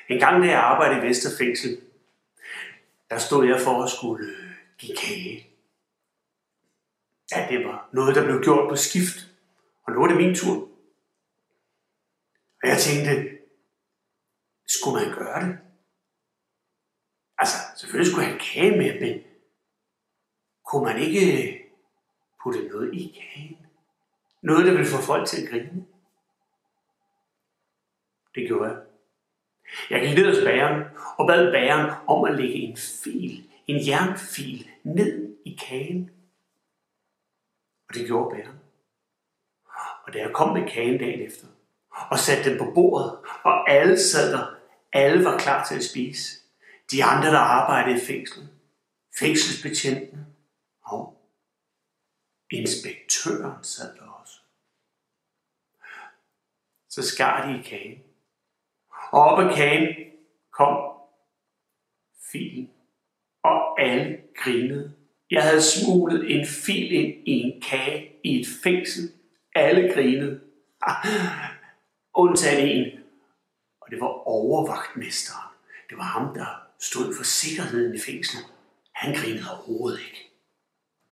En gang, da jeg arbejdede i Vesterfængsel, der stod jeg for at skulle give kage. Ja, det var noget, der blev gjort på skift, og nu var det min tur. Og jeg tænkte, skulle man gøre det? Altså, selvfølgelig skulle jeg have kage med, men kunne man ikke putte noget i kagen? Noget, der ville få folk til at grine? Det gjorde jeg. Jeg gik ned hos bageren og bad bageren om at lægge en jernfil ned i kagen. Og det gjorde bageren. Og da jeg kom med kagen dagen efter og satte den på bordet, og alle sad der, alle var klar til at spise. De andre, der arbejdede i fængslet, fængselsbetjenten og inspektøren sad der også. Så skar de i kagen. Og op ad kagen kom filen, og alle grinede. Jeg havde smuglet en fil ind i en kage i et fængsel. Alle grinede. Undtagen en, og det var overvagtmesteren. Det var ham, der stod for sikkerheden i fængslet. Han grinede overhovedet ikke.